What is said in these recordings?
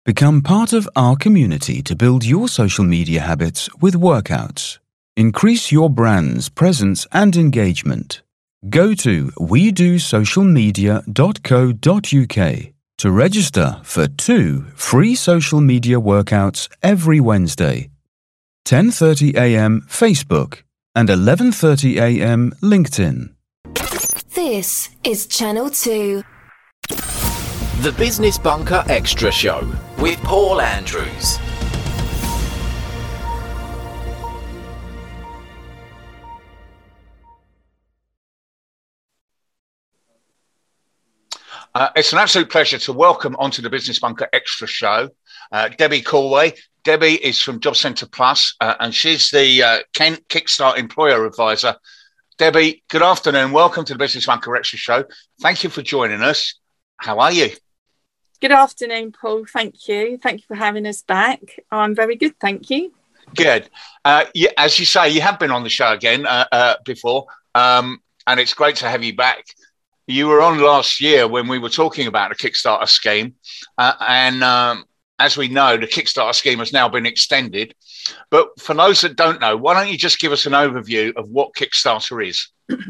Become part of our community to build your social media habits with workouts. Increase your brand's presence and engagement. Go to wedosocialmedia.co.uk to register for 2 free social media workouts every Wednesday. 10:30 a.m. Facebook and 11:30 a.m. LinkedIn. This is Channel 2. The Business Bunker Extra Show with Paul Andrews. It's an absolute pleasure to welcome onto the Business Bunker Extra Show Debbie Corway. Debbie is from Job Centre Plus, and she's the Kent Kickstart Employer Advisor. Debbie, good afternoon. Welcome to the Business Bunker Extra Show. Thank you for joining us. How are you? Good afternoon, Paul. Thank you. Thank you for having us back. I'm very good, thank you. Good. As you say, you have been on the show again before, and it's great to have you back. You were on last year when we were talking about the Kickstarter scheme, and as we know, the Kickstarter scheme has now been extended. But for those that don't know, why don't you just give us an overview of what Kickstarter is?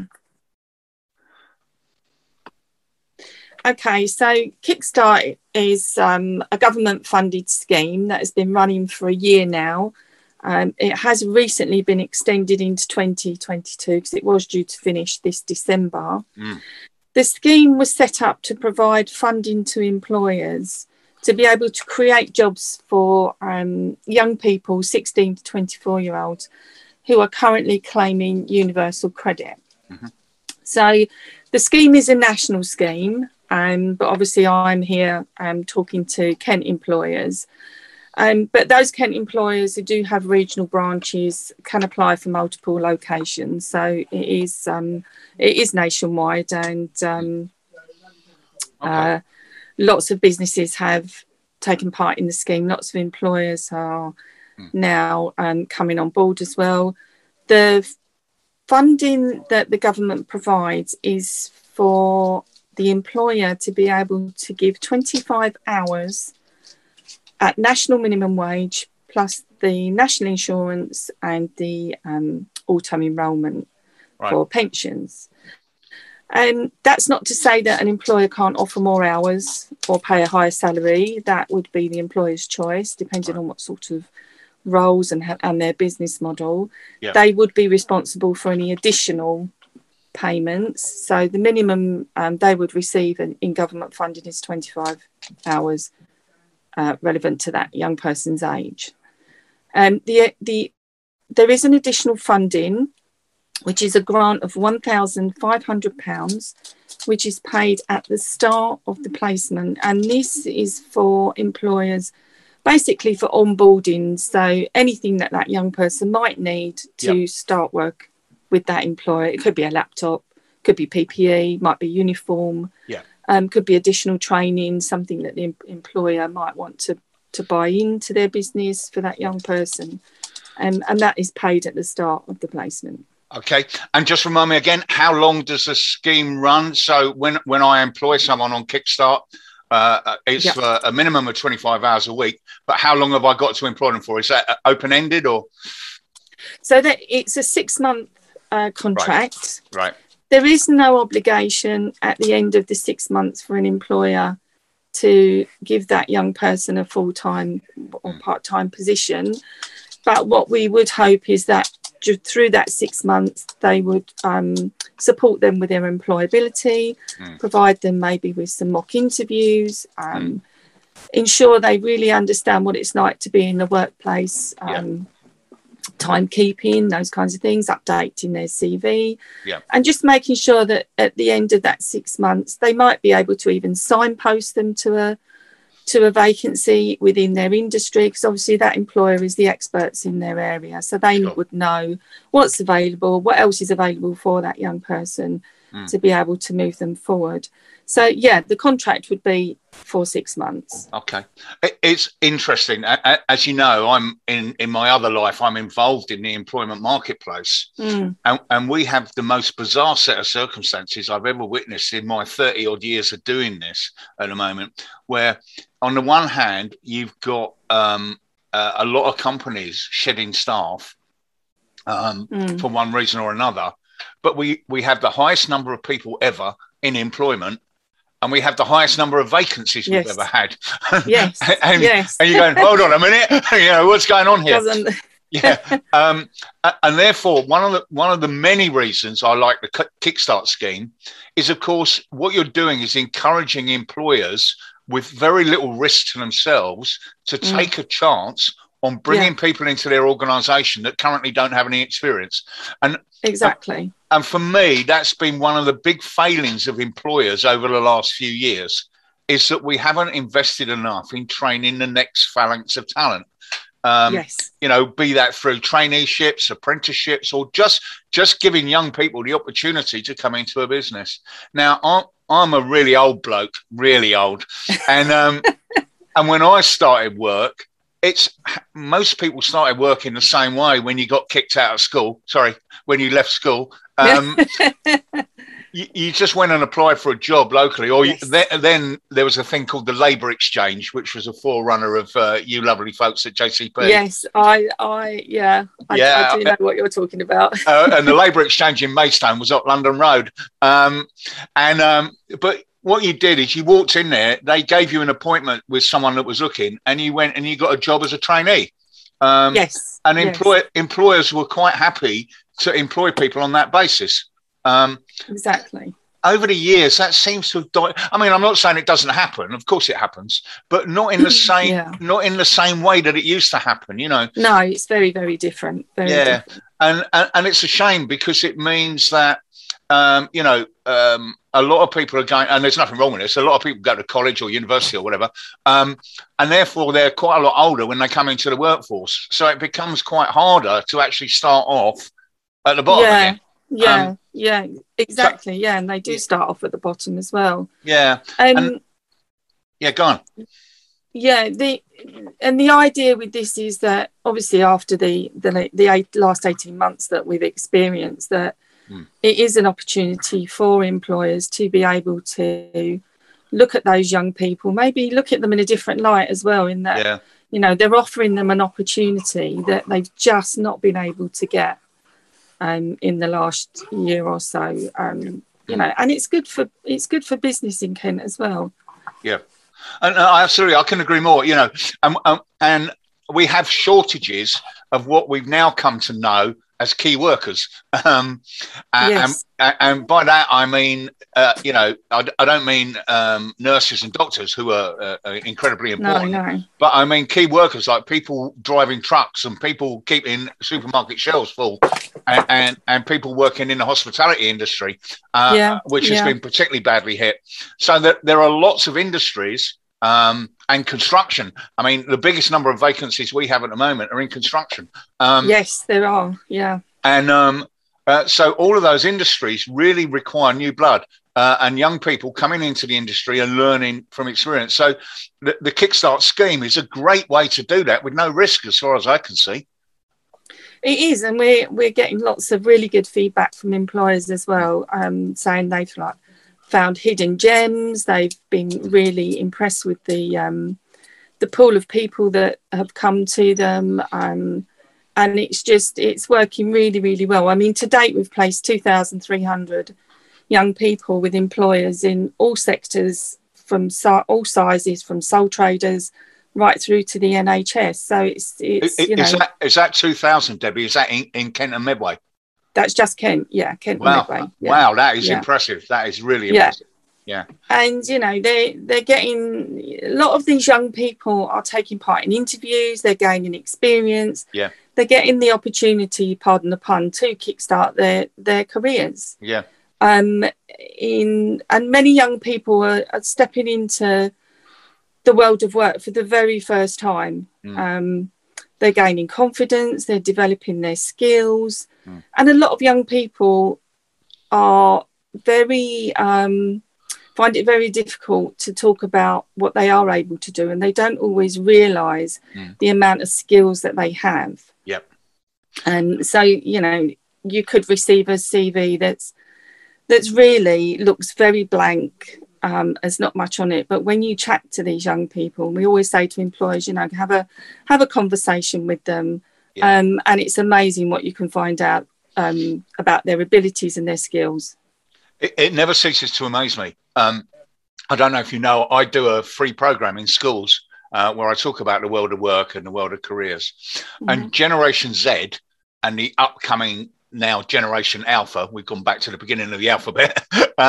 Okay, so Kickstart is a government-funded scheme that has been running for a year now. It has recently been extended into 2022 because it was due to finish this December. The scheme was set up to provide funding to employers to be able to create jobs for young people, 16 to 24-year-olds, who are currently claiming universal credit. So the scheme is a national scheme. But obviously I'm here talking to Kent employers. But those Kent employers who do have regional branches can apply for multiple locations. So it is nationwide, and lots of businesses have taken part in the scheme. Lots of employers are now coming on board as well. The funding that the government provides is for the employer to be able to give 25 hours at national minimum wage plus the national insurance and the auto enrolment for pensions. And that's not to say that an employer can't offer more hours or pay a higher salary. That would be the employer's choice, depending on what sort of roles and their business model. They would be responsible for any additional payments. So the minimum they would receive in government funding is 25 hours relevant to that young person's age. There is an additional funding, which is a grant of £1,500, which is paid at the start of the placement. And this is for employers, basically for onboarding. So anything that young person might need to start work with that employer. It could be a laptop, could be PPE, might be uniform, could be additional training, something that the employer might want to buy into their business for that young person. And that is paid at the start of the placement. Okay. And just remind me again, how long does the scheme run? So when I employ someone on Kickstart, it's for a minimum of 25 hours a week. But how long have I got to employ them for? Is that open-ended or? So that it's a 6-month contract. Right. There is no obligation at the end of the 6 months for an employer to give that young person a full-time or part-time position. But what we would hope is that through that 6 months, they would support them with their employability, provide them maybe with some mock interviews, ensure they really understand what it's like to be in the workplace, timekeeping, those kinds of things, updating their CV, and just making sure that at the end of that 6 months, they might be able to even signpost them to a vacancy within their industry, because obviously that employer is the experts in their area, so they would know what's available, what else is available for that young person, to be able to move them forward. So, yeah, the contract would be for 6 months. Okay. It's interesting. As you know, I'm in my other life, I'm involved in the employment marketplace. And we have the most bizarre set of circumstances I've ever witnessed in my 30 odd years of doing this at the moment, where on the one hand, you've got a lot of companies shedding staff for one reason or another. But we have the highest number of people ever in employment, and we have the highest number of vacancies we've ever had. Yes. and you're going, hold on a minute, what's going on here? Yeah. And therefore, one of the many reasons I like the Kickstart scheme is, of course, what you're doing is encouraging employers with very little risk to themselves to take a chance on bringing people into their organisation that currently don't have any experience. And exactly. And for me, that's been one of the big failings of employers over the last few years, is that we haven't invested enough in training the next phalanx of talent. Be that through traineeships, apprenticeships, or just giving young people the opportunity to come into a business. Now, I'm a really old bloke, really old. And and when I started work, most people started working the same way when you got kicked out of school. Sorry, when you left school. You just went and applied for a job locally, or then there was a thing called the Labour Exchange, which was a forerunner of you lovely folks at JCP. Yes, I do know what you're talking about. And the Labour Exchange in Maidstone was up London Road. But what you did is you walked in there, they gave you an appointment with someone that was looking, and you went and you got a job as a trainee. And employers were quite happy to employ people on that basis. Exactly. Over the years, that seems to have died. I mean, I'm not saying it doesn't happen. Of course, it happens, but not in the same, not in the same way that it used to happen. No, it's very, very different. Very different. And it's a shame, because it means that a lot of people are going, and there's nothing wrong with this. A lot of people go to college or university or whatever, and therefore they're quite a lot older when they come into the workforce. So it becomes quite harder to actually start off at the bottom again. Yeah, exactly. And they do start off at the bottom as well. Yeah. Go on. Yeah, the idea with this is that obviously after the last 18 months that we've experienced, that it is an opportunity for employers to be able to look at those young people, maybe look at them in a different light as well, in that they're offering them an opportunity that they've just not been able to get in the last year or so, and it's good for business in Kent as well. Yeah, and absolutely, I can agree more. And we have shortages of what we've now come to know as key workers, and by that I mean, I don't mean nurses and doctors, who are incredibly important. No. But I mean key workers, like people driving trucks and people keeping supermarket shelves full, and people working in the hospitality industry, which has been particularly badly hit. So that there are lots of industries. And construction. I mean, the biggest number of vacancies we have at the moment are in construction. Yes, there are. Yeah. And so all of those industries really require new blood and young people coming into the industry and learning from experience. So the Kickstart scheme is a great way to do that with no risk, as far as I can see. It is, and we're getting lots of really good feedback from employers as well, saying they've found hidden gems. They've been really impressed with the pool of people that have come to them, and it's working really, really well. I mean, to date we've placed 2,300 young people with employers in all sectors, from all sizes, from sole traders right through to the NHS. So is that 2,000, Debbie? Is that in Kent and Medway? That's just Kent, Kent and Medway. Yeah. Wow, that is impressive. That is really impressive. Yeah. And, they're getting, a lot of these young people are taking part in interviews, they're gaining experience. Yeah. They're getting the opportunity, pardon the pun, to kickstart their careers. Yeah. And many young people are stepping into the world of work for the very first time. They're gaining confidence, they're developing their skills. And a lot of young people are very find it very difficult to talk about what they are able to do, and they don't always realise the amount of skills that they have. Yep. And so, you know, you could receive a CV that's really looks very blank. There's not much on it, but when you chat to these young people, and we always say to employers, you know, have a conversation with them, and it's amazing what you can find out about their abilities and their skills. It never ceases to amaze me. I don't know if you know, I do a free program in schools where I talk about the world of work and the world of careers, and Generation Z and the upcoming now Generation Alpha. We've gone back to the beginning of the alphabet.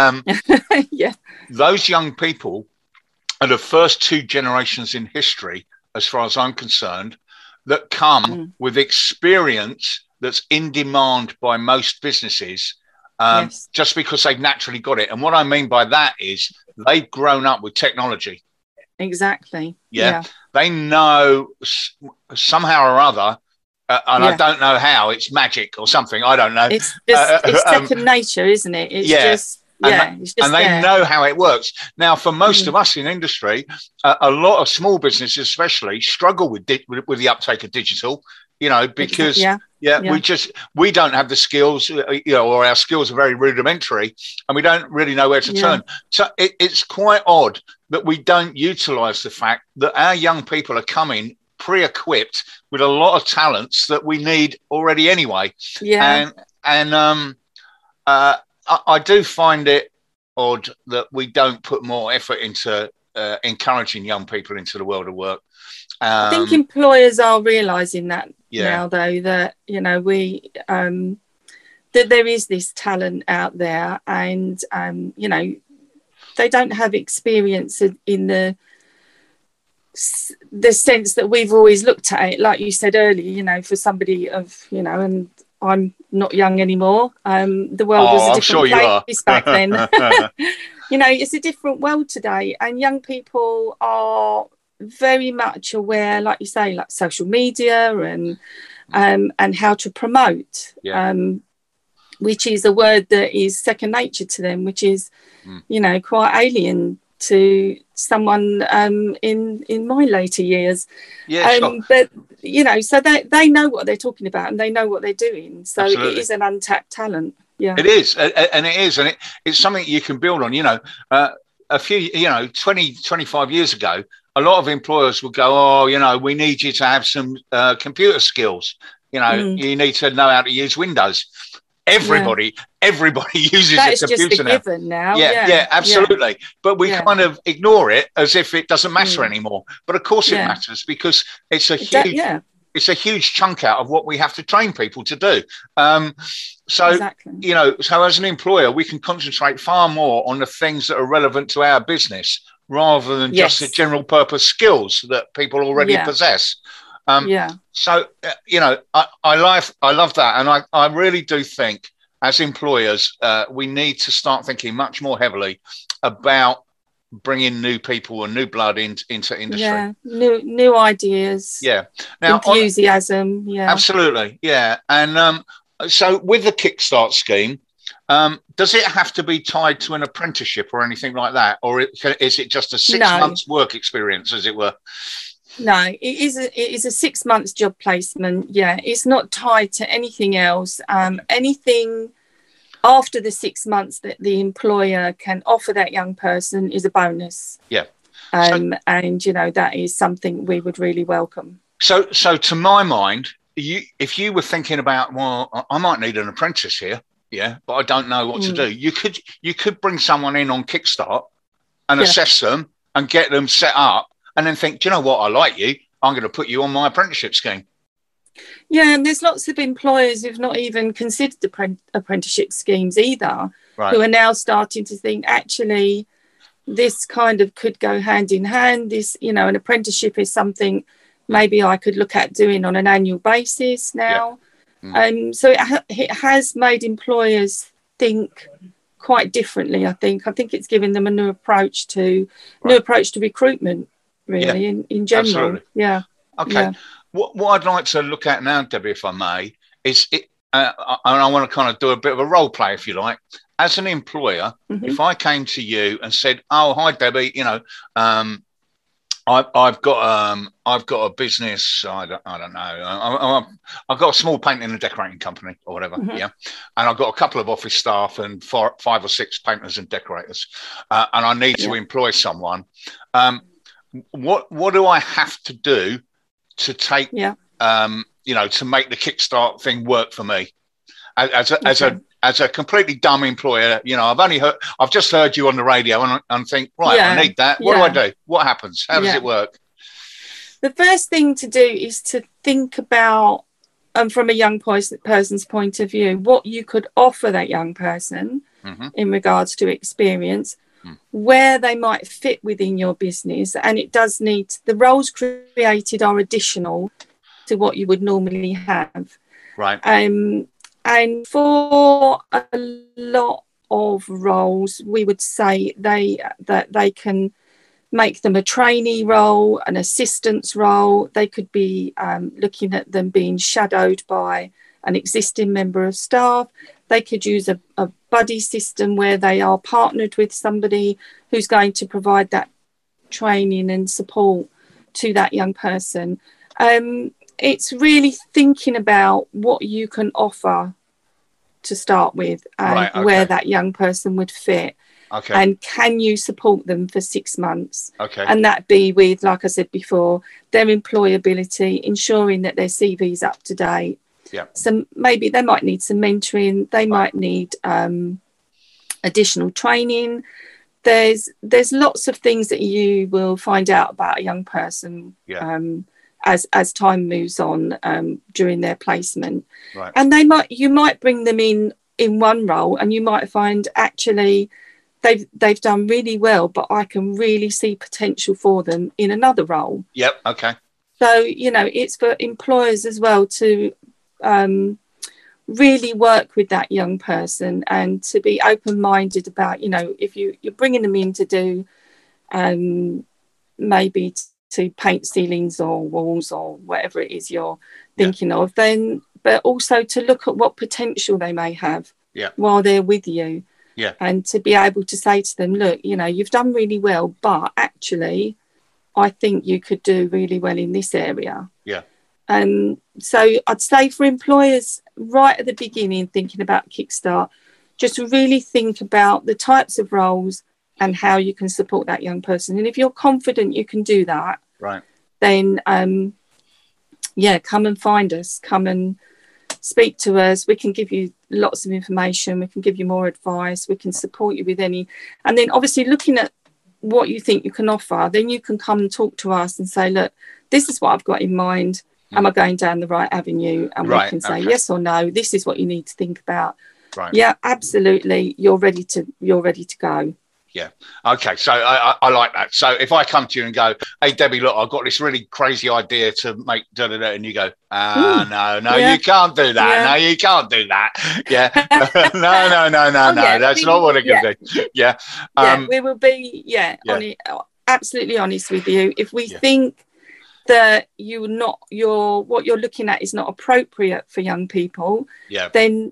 Those young people are the first two generations in history, as far as I'm concerned, that come with experience that's in demand by most businesses, just because they've naturally got it. And what I mean by that is they've grown up with technology. Exactly. Yeah. They know somehow or other, and I don't know how, it's magic or something. I don't know. It's just it's second nature, isn't it? It's just it's just they know how it works. Now, for most of us in industry, a lot of small businesses especially struggle with the uptake of digital, you know, because we don't have the skills, you know, or our skills are very rudimentary, and we don't really know where to turn. So it's quite odd that we don't utilize the fact that our young people are coming pre-equipped with a lot of talents that we need already anyway. I do find it odd that we don't put more effort into encouraging young people into the world of work. I think employers are realising that now, though, that, you know, that there is this talent out there, and you know, they don't have experience in the sense that we've always looked at it, like you said earlier, you know, for somebody of, you know, and I'm not young anymore. The world was a different place back then. You know, it's a different world today, and young people are very much aware, like you say, like social media and how to promote, which is a word that is second nature to them, which is, you know, quite alien to someone in my later years. But, you know, so they know what they're talking about, and they know what they're doing. So Absolutely. It is an untapped talent. It is, and it's something you can build on. You know, a few, you know, 25 years ago, a lot of employers would go, oh, you know, we need you to have some computer skills. You know, you need to know how to use Windows. Everybody uses a computer now. Yeah, absolutely. Yeah. But we kind of ignore it as if it doesn't matter anymore. But of course it matters, because it's a huge it's a huge chunk out of what we have to train people to do. You know, so as an employer, we can concentrate far more on the things that are relevant to our business, rather than just the general purpose skills that people already possess. So, you know, I love that. And I really do think as employers, we need to start thinking much more heavily about bringing new people and new blood into industry. Yeah, new ideas. Yeah. Now, enthusiasm. Absolutely. Yeah. And so with the Kickstart scheme, does it have to be tied to an apprenticeship or anything like that? Or is it just a 6 months work experience, as it were? No, it is a 6 months job placement. Yeah, it's not tied to anything else. Anything after the 6 months that the employer can offer that young person is a bonus. Yeah. And, you know, that is something we would really welcome. So to my mind, if you were thinking about, well, I might need an apprentice here, but I don't know what to do. You could bring someone in on Kickstart and assess them and get them set up, and then think, do you know what, I like you, I'm going to put you on my apprenticeship scheme. Yeah, and there's lots of employers who've not even considered apprenticeship schemes either, who are now starting to think, actually, this kind of could go hand in hand. This, you know, an apprenticeship is something maybe I could look at doing on an annual basis now. So it has made employers think quite differently, I think. It's given them a new approach to recruitment, really, in general. Absolutely. Yeah. Okay. Yeah. What I'd like to look at now, Debbie, if I may, is I want to kind of do a bit of a role play, if you like. As an employer, if I came to you and said, "Oh, hi, Debbie, I've got a business. I don't know. I've got a small painting and decorating company or whatever. Yeah, and I've got a couple of office staff and 5 or 6 painters and decorators, and I need to employ someone. What do I have to do to take to make the Kickstart thing work for me as a completely dumb employer? I've just heard you on the radio and think, right, I need that. What do I do? What happens? How does it work? The first thing to do is to think about, from a young person's point of view, what you could offer that young person in regards to experience, where they might fit within your business. And it does need, the roles created are additional to what you would normally have. Right. And for a lot of roles, we would say that they can make them a trainee role, an assistance role. They could be looking at them being shadowed by an existing member of staff. They could use a buddy system where they are partnered with somebody who's going to provide that training and support to that young person. It's really thinking about what you can offer to start with and where that young person would fit. Okay. And can you support them for 6 months? Okay. And that be with, like I said before, their employability, ensuring that their CV's up to date. Yeah. So maybe they might need some mentoring. They might need additional training. There's lots of things that you will find out about a young person as time moves on during their placement. Right. And you might bring them in one role, and you might find actually they've done really well, but I can really see potential for them in another role. Yep. Okay. So, it's for employers as well to really work with that young person and to be open-minded about, if you're bringing them in to do maybe to paint ceilings or walls or whatever it is you're thinking of, then, but also to look at what potential they may have while they're with you. Yeah. And to be able to say to them, look, you've done really well, but actually I think you could do really well in this area. Yeah. So I'd say for employers right at the beginning, thinking about Kickstart, just really think about the types of roles and how you can support that young person. And if you're confident you can do that, right, then come and find us, come and speak to us. We can give you lots of information, we can give you more advice, we can support you with any, and then obviously looking at what you think you can offer, then you can come and talk to us and say, look, this is what I've got in mind. Am I going down the right avenue? And we can say yes or no, this is what you need to think about. Right. Yeah, absolutely, you're ready to go. Yeah. Okay. So I like that. So if I come to you and go, hey, Debbie, look, I've got this really crazy idea to make da-da-da, and you go, no, you can't do that. No, you can't do that. Yeah. No. That's not what it can do. Yeah. We will be, absolutely honest with you. If we think that what you're looking at is not appropriate for young people, then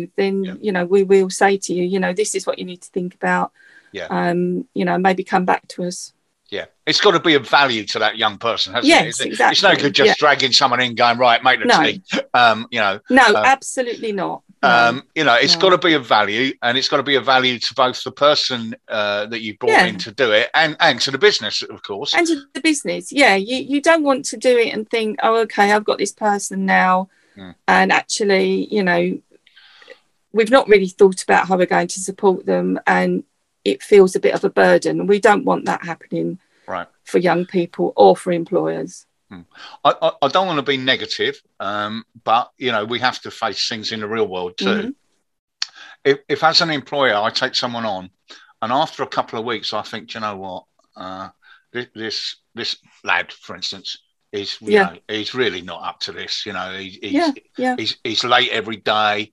we will say to you, this is what you need to think about. Yeah. Maybe come back to us. Yeah. It's got to be of value to that young person, hasn't it? Exactly. It's no good just dragging someone in going, right, make the tea. No, absolutely not. It's got to be of value, and it's got to be of value to both the person that you brought in to do it and to the business, of course. And to the business, you don't want to do it and think, oh, okay, I've got this person now, and actually, we've not really thought about how we're going to support them, and it feels a bit of a burden. We don't want that happening for young people or for employers. I don't want to be negative, but, we have to face things in the real world too. If as an employer, I take someone on and after a couple of weeks, I think, you know what, this lad, for instance, he's really not up to this. He's late every day.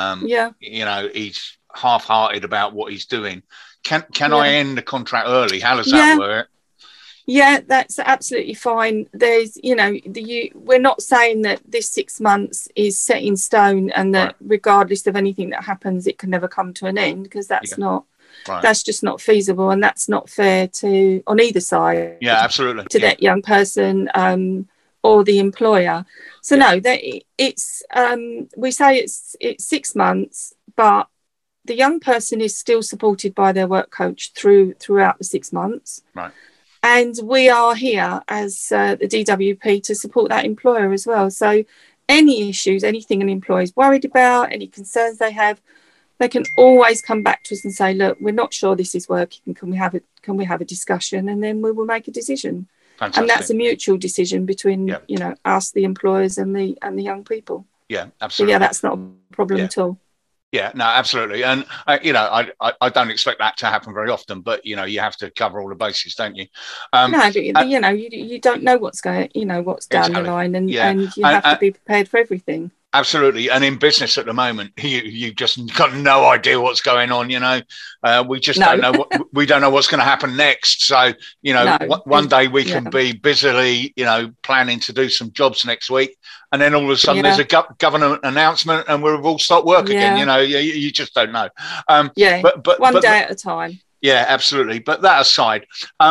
He's half-hearted about what he's doing. Can I end the contract early? How does that work? Yeah, that's absolutely fine. There's, we're not saying that this 6 months is set in stone and that regardless of anything that happens, it can never come to an end, because that's that's just not feasible, and that's not fair on either side. Yeah, absolutely. To that young person or the employer. So no, that it's we say it's 6 months, but the young person is still supported by their work coach throughout the 6 months. Right. And we are here as the DWP to support that employer as well. So any issues, anything an employer is worried about, any concerns they have, they can always come back to us and say, look, we're not sure this is working. Can we have a discussion? And then we will make a decision. Fantastic. And that's a mutual decision between, us, the employers, and the young people. Yeah, absolutely. So, that's not a problem at all. Yeah, no, absolutely. And, I don't expect that to happen very often, but, you have to cover all the bases, don't you? No, but, you don't know what's down the line, and you have to be prepared for everything. Absolutely. And in business at the moment, you just got no idea what's going on. We just don't know we don't know what's going to happen next. So, one day we can be busily, planning to do some jobs next week. And then all of a sudden there's a government announcement and we've all stopped work again. You just don't know. But one day at a time. Yeah, absolutely. But that aside,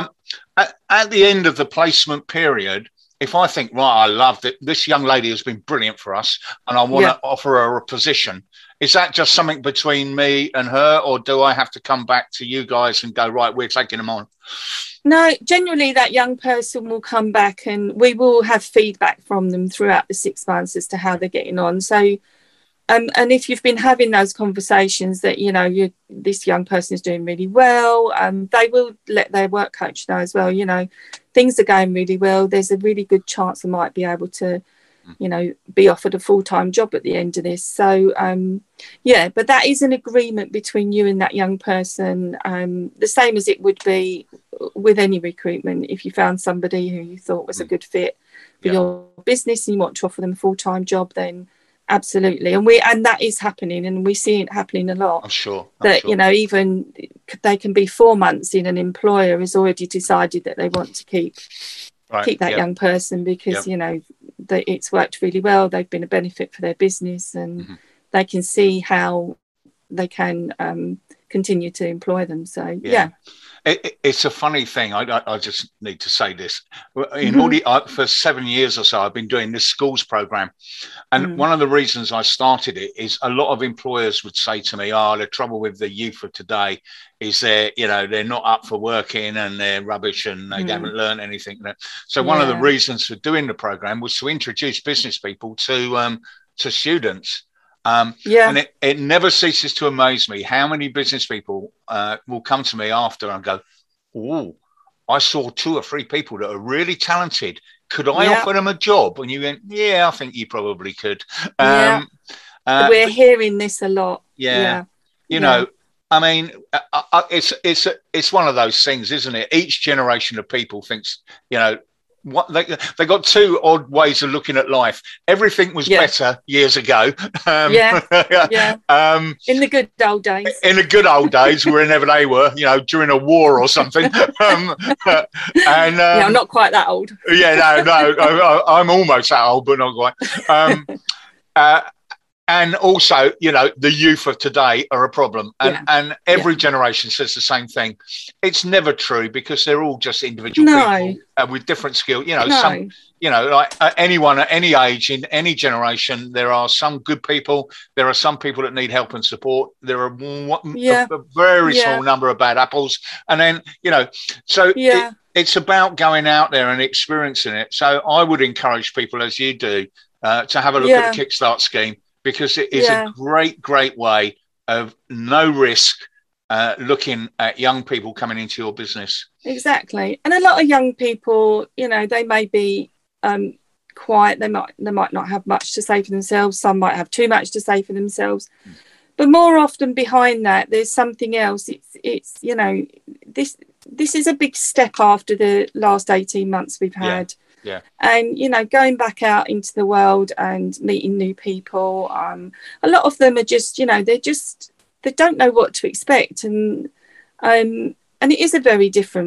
at the end of the placement period, if I think, I love it, this young lady has been brilliant for us and I want to offer her a position, is that just something between me and her, or do I have to come back to you guys and go, right, we're taking them on? No, generally that young person will come back and we will have feedback from them throughout the 6 months as to how they're getting on. So, and if you've been having those conversations that, this young person is doing really well, they will let their work coach know as well, things are going really well. There's a really good chance I might be able to, be offered a full-time job at the end of this. So, but that is an agreement between you and that young person, the same as it would be with any recruitment. If you found somebody who you thought was a good fit for your business and you want to offer them a full-time job, then absolutely. And that is happening, and we see it happening a lot. I'm sure. Even they can be 4 months in, an employer has already decided that they want to keep that young person because, it's worked really well. They've been a benefit for their business, and they can see how they can continue to employ them. So, It's a funny thing. I just need to say this. For 7 years or so, I've been doing this schools program. And one of the reasons I started it is a lot of employers would say to me, the trouble with the youth of today is they're not up for working and they're rubbish and they haven't learned anything. So one of the reasons for doing the program was to introduce business people to students. And it never ceases to amaze me how many business people will come to me after and go, I saw 2 or 3 people that are really talented. Could I offer them a job? And you went, I think you probably could. We're hearing this a lot. I mean, it's one of those things, isn't it? Each generation of people thinks, what they got 2 odd ways of looking at life. Everything was better years ago. In the good old days. In the good old days, wherever they were, during a war or something. I'm not quite that old. I'm almost that old, but not quite. And also, the youth of today are a problem. And every generation says the same thing. It's never true because they're all just individual people with different skills. Like anyone at any age in any generation, there are some good people. There are some people that need help and support. There are a very small number of bad apples. And then, it's about going out there and experiencing it. So I would encourage people, as you do, to have a look at the Kickstart scheme, because it is a great, great way of no risk looking at young people coming into your business. Exactly. And a lot of young people, they may be quiet. They might not have much to say for themselves. Some might have too much to say for themselves. But more often behind that, there's something else. It's this is a big step after the last 18 months we've had. And going back out into the world and meeting new people, a lot of them are just they don't know what to expect, and it is a very different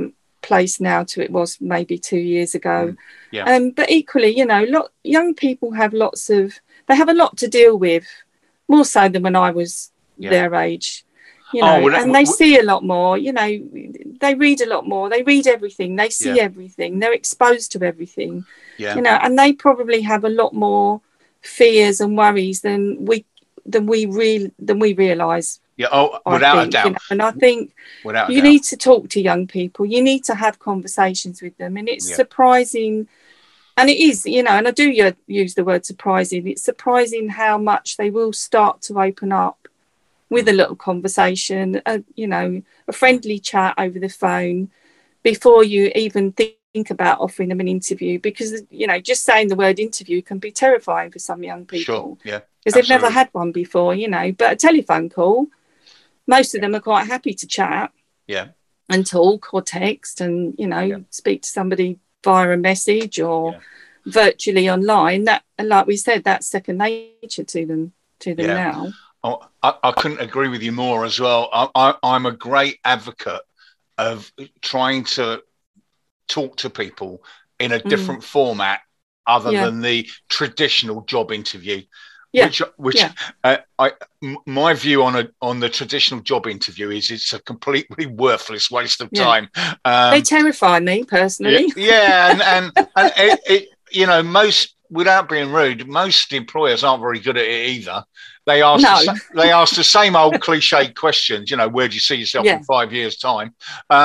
place now to it was maybe 2 years ago. Yeah. But equally, young people have a lot to deal with, more so than when I was their age. And they see a lot more. They read a lot more. They read everything. They see everything. They're exposed to everything. Yeah. And they probably have a lot more fears and worries than we realise. Yeah, without a doubt. And I think you need to talk to young people. You need to have conversations with them. And it's surprising, and it is, and I do use the word surprising. It's surprising how much they will start to open up with a little conversation, a friendly chat over the phone before you even think about offering them an interview, because, just saying the word interview can be terrifying for some young people. Sure, yeah. Because they've never had one before, but a telephone call, most of them are quite happy to chat and talk or text and, speak to somebody via a message or virtually online. That, like we said, that's second nature to them now. Oh, I couldn't agree with you more as well. I'm a great advocate of trying to talk to people in a different format other than the traditional job interview. Yeah. My view on the traditional job interview is it's a completely worthless waste of time. They terrify me personally. And most, without being rude, most employers aren't very good at it either. They ask the same old cliche questions. Where do you see yourself in 5 years' time?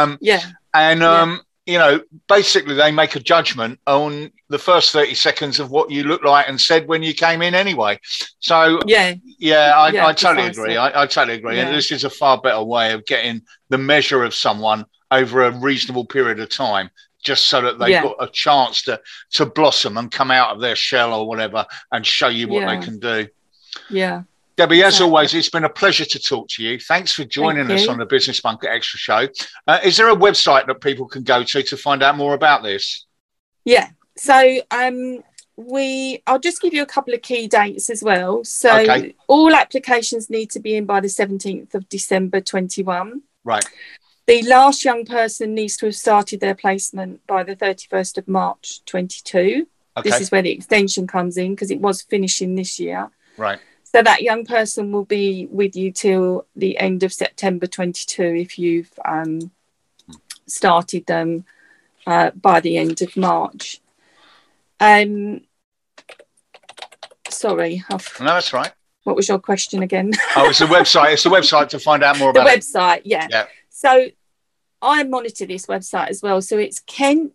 Basically they make a judgment on the first 30 seconds of what you look like and said when you came in anyway. So I totally agree. I totally agree. And this is a far better way of getting the measure of someone over a reasonable period of time, just so that they've got a chance to blossom and come out of their shell or whatever and show you what they can do. Yeah. Debbie, as always, it's been a pleasure to talk to you. Thanks for joining us on the Business Bunker Extra Show. Is there a website that people can go to find out more about this? Yeah. So I'll just give you a couple of key dates as well. So all applications need to be in by the 17th of December 21. Right. The last young person needs to have started their placement by the 31st of March 22. Okay. This is where the extension comes in, because it was finishing this year. Right. So that young person will be with you till the end of September 22 if you've started them by the end of March. Sorry. No, that's right. What was your question again? It's the website. It's the website to find out more about it. The website, yeah. So I monitor this website as well. So it's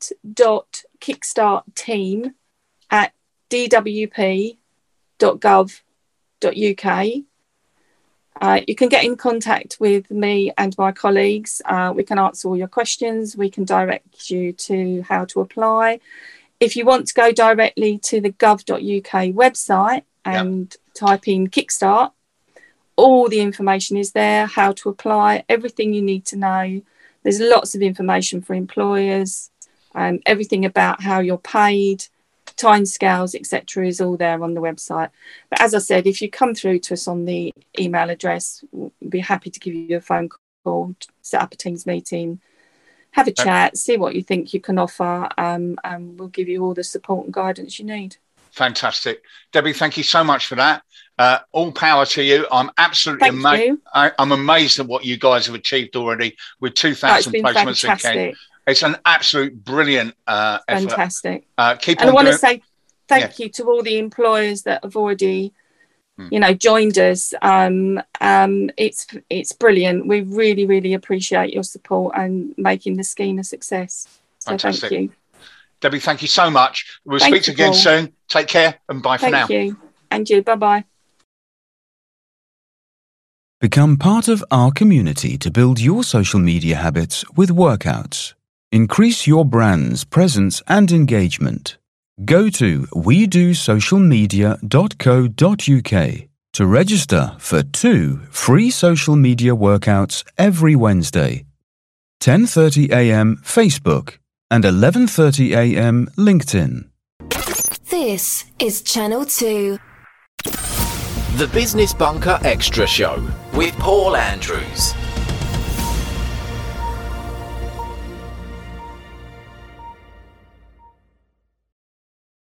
kent.kickstart@dwp.gov.uk. You can get in contact with me and my colleagues. We can answer all your questions. We can direct you to how to apply. If you want to go directly to the gov.uk website and type in Kickstart, all the information is there, how to apply, everything you need to know. There's lots of information for employers, everything about how you're paid, timescales, etc. is all there on the website. But as I said, if you come through to us on the email address, we'll be happy to give you a phone call, set up a Teams meeting, have a chat, see what you think you can offer, and we'll give you all the support and guidance you need. Fantastic. Debbie, thank you so much for that. All power to you. I'm absolutely amazed. I'm amazed at what you guys have achieved already with 2,000 placements in Kent. It's an absolute brilliant effort. Fantastic. Keep and I want to say thank you to all the employers that have already, joined us. It's brilliant. We really, really appreciate your support and making the scheme a success. So fantastic. Thank you. Debbie, thank you so much. We'll speak again soon. Take care and bye for now. Thank you. And you. Bye-bye. Become part of our community to build your social media habits with workouts. Increase your brand's presence and engagement. Go to wedosocialmedia.co.uk to register for 2 free social media workouts every Wednesday. 10:30 a.m. Facebook and 11:30 a.m. LinkedIn. This is Channel 2. The Business Bunker Extra Show with Paul Andrews.